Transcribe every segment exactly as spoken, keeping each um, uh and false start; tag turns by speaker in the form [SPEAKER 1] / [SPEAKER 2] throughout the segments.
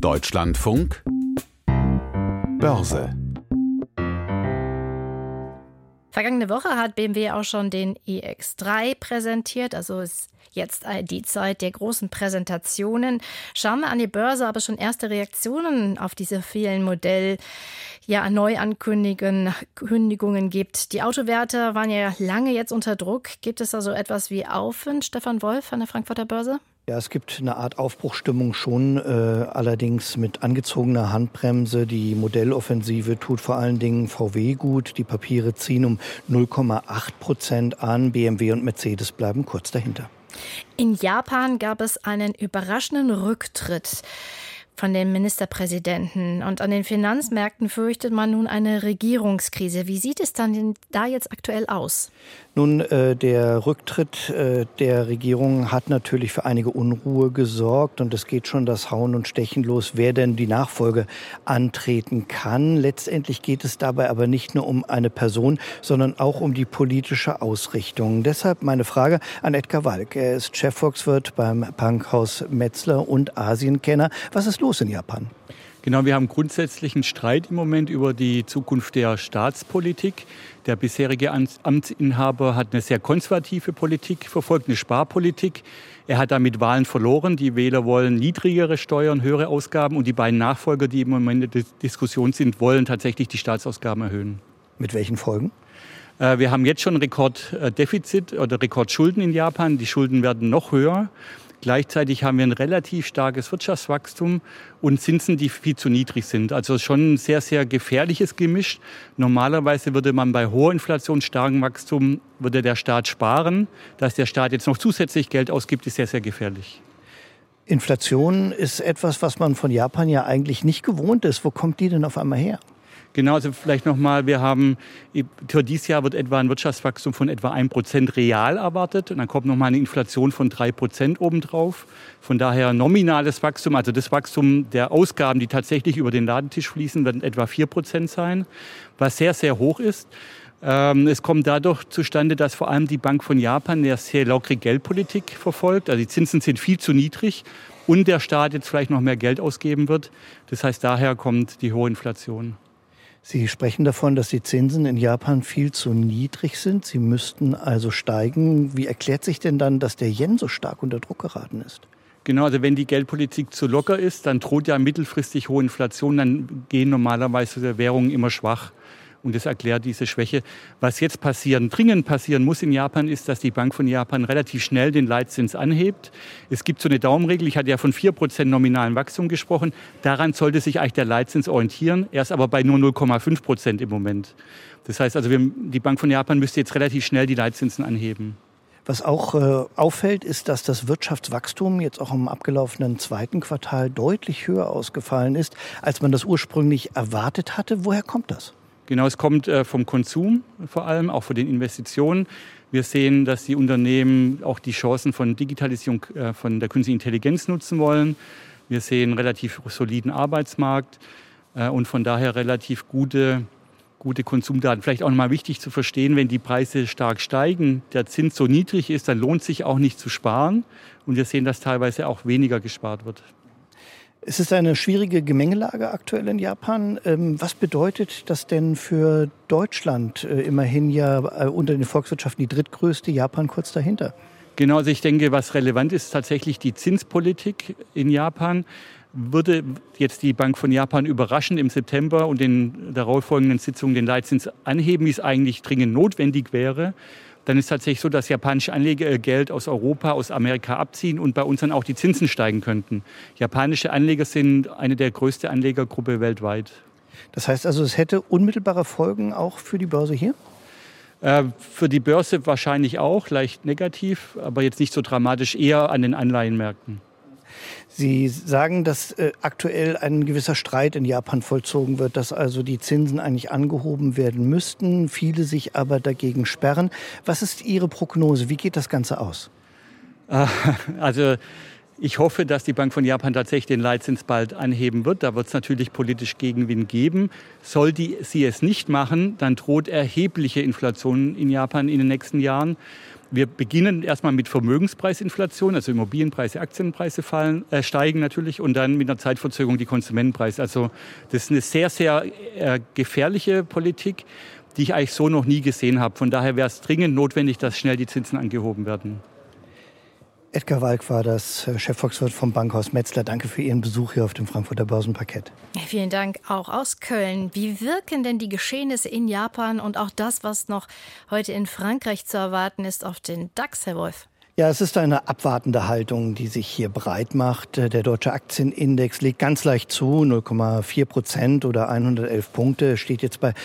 [SPEAKER 1] Deutschlandfunk Börse.
[SPEAKER 2] Vergangene Woche hat B M W auch schon den i X drei präsentiert, also ist jetzt die Zeit der großen Präsentationen. Schauen wir an die Börse, aber schon erste Reaktionen auf diese vielen Modell, ja, Neuankündigungen gibt. Die Autowerte waren ja lange jetzt unter Druck. Gibt es also etwas wie Aufwind? Stefan Wolf von der Frankfurter Börse?
[SPEAKER 3] Ja, es gibt eine Art Aufbruchsstimmung schon, äh, allerdings mit angezogener Handbremse. Die Modelloffensive tut vor allen Dingen V W gut. Die Papiere ziehen um null Komma acht Prozent an. B M W und Mercedes bleiben kurz dahinter.
[SPEAKER 2] In Japan gab es einen überraschenden Rücktritt von dem Ministerpräsidenten. Und an den Finanzmärkten fürchtet man nun eine Regierungskrise. Wie sieht es dann da jetzt aktuell aus?
[SPEAKER 3] Nun, äh, der Rücktritt äh, der Regierung hat natürlich für einige Unruhe gesorgt. Und es geht schon das Hauen und Stechen los, wer denn die Nachfolge antreten kann. Letztendlich geht es dabei aber nicht nur um eine Person, sondern auch um die politische Ausrichtung. Deshalb meine Frage an Edgar Walk. Er ist Chefvolkswirt beim Bankhaus Metzler und Asienkenner. Was ist los in Japan?
[SPEAKER 4] Genau, wir haben grundsätzlich einen Streit im Moment über die Zukunft der Staatspolitik. Der bisherige Amtsinhaber hat eine sehr konservative Politik verfolgt, eine Sparpolitik. Er hat damit Wahlen verloren. Die Wähler wollen niedrigere Steuern, höhere Ausgaben. Und die beiden Nachfolger, die im Moment in der Diskussion sind, wollen tatsächlich die Staatsausgaben erhöhen.
[SPEAKER 3] Mit welchen Folgen?
[SPEAKER 4] Wir haben jetzt schon Rekorddefizit oder Rekordschulden in Japan. Die Schulden werden noch höher. Gleichzeitig haben wir ein relativ starkes Wirtschaftswachstum und Zinsen, die viel zu niedrig sind. Also schon ein sehr, sehr gefährliches Gemisch. Normalerweise würde man bei hoher Inflation, starkem Wachstum, würde der Staat sparen. Dass der Staat jetzt noch zusätzlich Geld ausgibt, ist sehr, sehr gefährlich.
[SPEAKER 3] Inflation ist etwas, was man von Japan ja eigentlich nicht gewohnt ist. Wo kommt die denn auf einmal her?
[SPEAKER 4] Genau, also vielleicht nochmal, wir haben, für dieses Jahr wird etwa ein Wirtschaftswachstum von etwa ein Prozent real erwartet. Und dann kommt nochmal eine Inflation von drei Prozent obendrauf. Von daher nominales Wachstum, also das Wachstum der Ausgaben, die tatsächlich über den Ladentisch fließen, werden etwa vier Prozent sein, was sehr, sehr hoch ist. Es kommt dadurch zustande, dass vor allem die Bank von Japan eine sehr lockere Geldpolitik verfolgt. Also die Zinsen sind viel zu niedrig und der Staat jetzt vielleicht noch mehr Geld ausgeben wird. Das heißt, daher kommt die hohe Inflation.
[SPEAKER 3] Sie sprechen davon, dass die Zinsen in Japan viel zu niedrig sind. Sie müssten also steigen. Wie erklärt sich denn dann, dass der Yen so stark unter Druck geraten ist?
[SPEAKER 4] Genau, also wenn die Geldpolitik zu locker ist, dann droht ja mittelfristig hohe Inflation, dann gehen normalerweise Währungen immer schwach. Und das erklärt diese Schwäche. Was jetzt passieren, dringend passieren muss in Japan, ist, dass die Bank von Japan relativ schnell den Leitzins anhebt. Es gibt so eine Daumenregel, ich hatte ja von vier Prozent nominalen Wachstum gesprochen. Daran sollte sich eigentlich der Leitzins orientieren. Er ist aber bei nur null Komma fünf Prozent im Moment. Das heißt also, wir, die Bank von Japan müsste jetzt relativ schnell die Leitzinsen anheben.
[SPEAKER 3] Was auch äh, auffällt, ist, dass das Wirtschaftswachstum jetzt auch im abgelaufenen zweiten Quartal deutlich höher ausgefallen ist, als man das ursprünglich erwartet hatte. Woher kommt das?
[SPEAKER 4] Genau, es kommt äh, vom Konsum vor allem, auch von den Investitionen. Wir sehen, dass die Unternehmen auch die Chancen von Digitalisierung, äh, von der künstlichen Intelligenz nutzen wollen. Wir sehen einen relativ soliden Arbeitsmarkt äh, und von daher relativ gute, gute Konsumdaten. Vielleicht auch nochmal wichtig zu verstehen, wenn die Preise stark steigen, der Zins so niedrig ist, dann lohnt sich auch nicht zu sparen. Und wir sehen, dass teilweise auch weniger gespart wird.
[SPEAKER 3] Es ist eine schwierige Gemengelage aktuell in Japan. Was bedeutet das denn für Deutschland? Immerhin ja unter den Volkswirtschaften die drittgrößte, Japan kurz dahinter.
[SPEAKER 4] Genau, also ich denke, was relevant ist, tatsächlich die Zinspolitik in Japan. Würde jetzt die Bank von Japan überraschend im September und den darauffolgenden Sitzungen den Leitzins anheben, wie es eigentlich dringend notwendig wäre, dann ist tatsächlich so, dass japanische Anleger Geld aus Europa, aus Amerika abziehen und bei uns dann auch die Zinsen steigen könnten. Japanische Anleger sind eine der größten Anlegergruppe weltweit.
[SPEAKER 3] Das heißt also, es hätte unmittelbare Folgen auch für die Börse hier?
[SPEAKER 4] Äh, für die Börse wahrscheinlich auch, leicht negativ, aber jetzt nicht so dramatisch, eher an den Anleihenmärkten.
[SPEAKER 3] Sie sagen, dass äh, aktuell ein gewisser Streit in Japan vollzogen wird, dass also die Zinsen eigentlich angehoben werden müssten, viele sich aber dagegen sperren. Was ist Ihre Prognose? Wie geht das Ganze aus?
[SPEAKER 4] Äh, also ich hoffe, dass die Bank von Japan tatsächlich den Leitzins bald anheben wird. Da wird es natürlich politisch Gegenwind geben. Soll die, sie es nicht machen, dann droht erhebliche Inflation in Japan in den nächsten Jahren. wir beginnen erstmal mit Vermögenspreisinflation, also Immobilienpreise, Aktienpreise fallen, äh, steigen natürlich und dann mit einer Zeitverzögerung die Konsumentenpreise. Also das ist eine sehr, sehr äh, gefährliche Politik, die ich eigentlich so noch nie gesehen habe. Von daher wäre es dringend notwendig, dass schnell die Zinsen angehoben werden.
[SPEAKER 3] Edgar Walk war das Chefvolkswirt vom Bankhaus Metzler. Danke für Ihren Besuch hier auf dem Frankfurter Börsenparkett.
[SPEAKER 2] Vielen Dank auch aus Köln. Wie wirken denn die Geschehnisse in Japan und auch das, was noch heute in Frankreich zu erwarten ist, auf den DAX, Herr Wolf?
[SPEAKER 3] Ja, es ist eine abwartende Haltung, die sich hier breit macht. Der deutsche Aktienindex legt ganz leicht zu, null Komma vier Prozent oder hundertelf Punkte, steht jetzt bei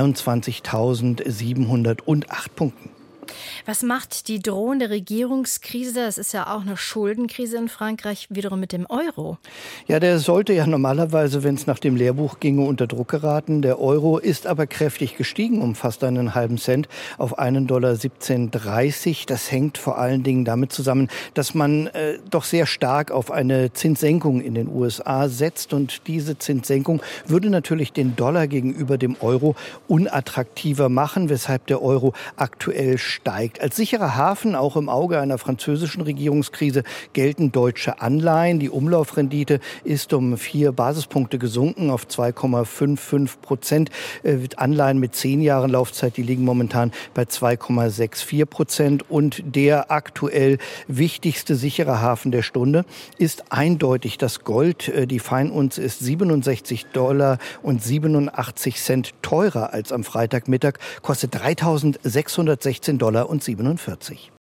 [SPEAKER 3] dreiundzwanzigtausendsiebenhundertacht Punkten.
[SPEAKER 2] Was macht die drohende Regierungskrise, das ist ja auch eine Schuldenkrise in Frankreich, wiederum mit dem Euro?
[SPEAKER 3] Ja, der sollte ja normalerweise, wenn es nach dem Lehrbuch ginge, unter Druck geraten. Der Euro ist aber kräftig gestiegen, um fast einen halben Cent auf einen Dollar siebzehn dreißig. Das hängt vor allen Dingen damit zusammen, dass man äh, doch sehr stark auf eine Zinssenkung in den U S A setzt. Und diese Zinssenkung würde natürlich den Dollar gegenüber dem Euro unattraktiver machen, weshalb der Euro aktuell steigt. Als sicherer Hafen, auch im Auge einer französischen Regierungskrise, gelten deutsche Anleihen. Die Umlaufrendite ist um vier Basispunkte gesunken auf zwei Komma fünfundfünfzig Prozent. Anleihen mit zehn Jahren Laufzeit, die liegen momentan bei zwei Komma vierundsechzig Prozent. Und der aktuell wichtigste sichere Hafen der Stunde ist eindeutig das Gold. Die Feinunze ist siebenundsechzig Dollar und siebenundachtzig Cent teurer als am Freitagmittag, kostet dreitausendsechshundertsechzehn Dollar und siebenundvierzig.